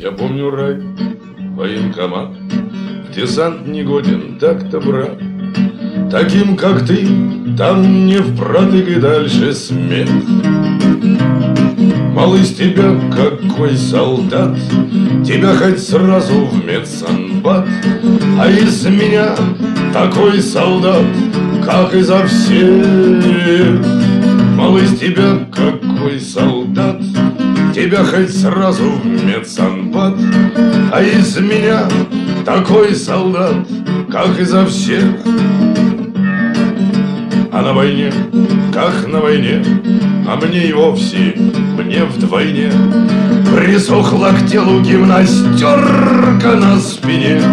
Я помню рай, военкомат, в десант негоден, так-то, брат. Таким, как ты, там не впротык и дальше смех. Мол, из тебя какой солдат, тебя хоть сразу в медсанбат. А из меня такой солдат, как изо всех. Мол, из тебя какой солдат, тебя хоть сразу в медсанбат. А из меня такой солдат, как изо всех. А на войне, как на войне, а мне и вовсе, мне вдвойне присохла к телу гимнастерка на спине.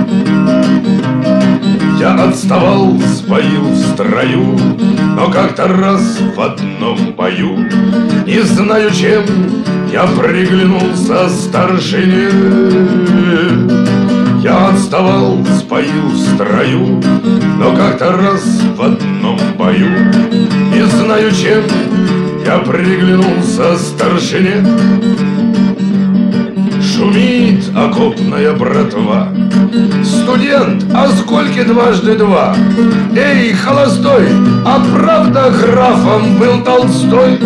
Я отставал, сбоил в строю, но как-то раз в одном бою, не знаю чем, я приглянулся старшине. Я отставал, сбоил в строю, но как-то раз в одном бою, не знаю чем, я приглянулся старшине. Шумит окопная братва. Студент, а сколько дважды два? Эй, холостой, а правда графом был Толстой?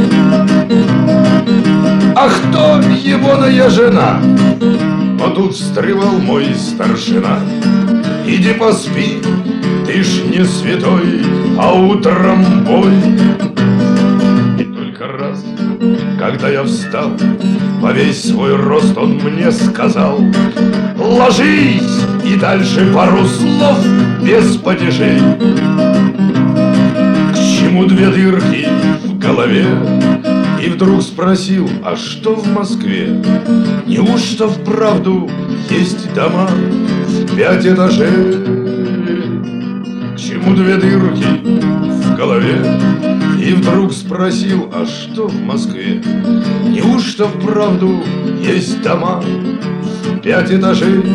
А кто егоная жена? Но тут встревал мой старшина. Иди поспи, ты ж не святой, а утром бой. И только раз, когда я встал, во весь свой рост он мне сказал: ложись, и дальше пару слов без падежей. К чему две дырки в голове? И вдруг спросил: а что в Москве? Неужто вправду есть дома в 5 этажей? К чему две дырки в голове? И вдруг спросил: а что в Москве? Неужто вправду есть дома в 5 этажей?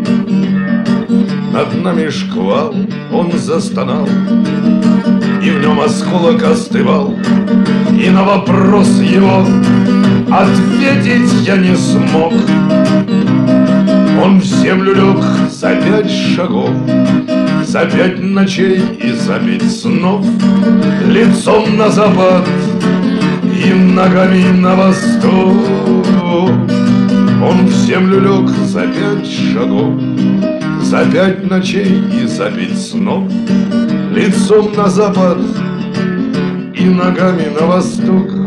Над нами шквал, он застонал, и в нем осколок остывал. И на вопрос его ответить я не смог. Он в землю лег за 5 шагов, за 5 ночей и за 5 снов, лицом на запад и ногами на восток. Он в землю лег за 5 шагов, за 5 ночей и за 5 снов, лицом на запад и ногами на восток.